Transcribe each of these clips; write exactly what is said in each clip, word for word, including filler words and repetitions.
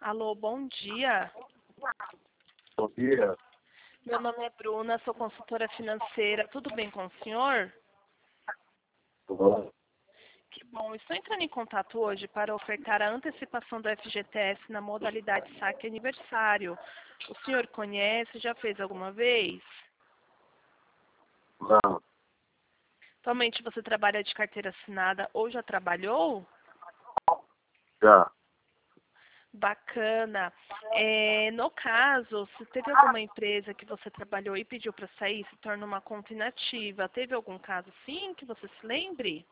Alô, bom dia. Bom dia. Meu nome é Bruna, sou consultora financeira. Tudo bem com o senhor? Tudo bom? Que bom. Estou entrando em contato hoje para ofertar a antecipação do F G T S na modalidade saque aniversário. O senhor conhece? Já fez alguma vez? Não, Atualmente você trabalha de carteira assinada ou já trabalhou? já. Bacana. É, no caso, se teve alguma empresa que você trabalhou e pediu para sair, se torna uma conta inativa. Teve algum caso sim que você se lembre?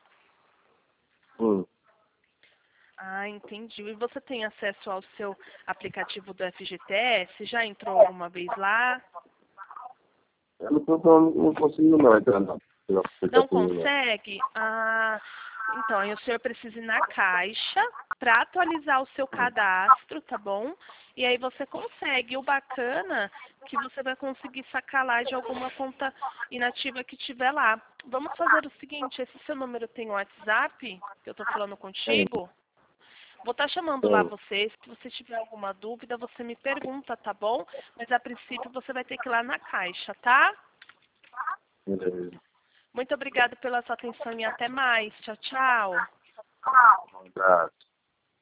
Hum. Ah, entendi. E você tem acesso ao seu aplicativo do F G T S? Já entrou alguma vez lá? Eu não, tô, não consigo não entrar não. Pelo Não aplicativo, não. consegue? Ah, então, aí o senhor precisa ir na Caixa para atualizar o seu cadastro, tá bom? E aí você consegue. O bacana é que você vai conseguir sacar lá de alguma conta inativa que tiver lá. Vamos fazer o seguinte, esse seu número tem o WhatsApp, que eu estou falando Tem, contigo? Vou estar chamando lá tem. você. Se você tiver alguma dúvida, você me pergunta, tá bom? Mas a princípio você vai ter que ir lá na Caixa, tá? Beleza. Muito obrigada pela sua atenção e até mais. Tchau, tchau. Um abraço.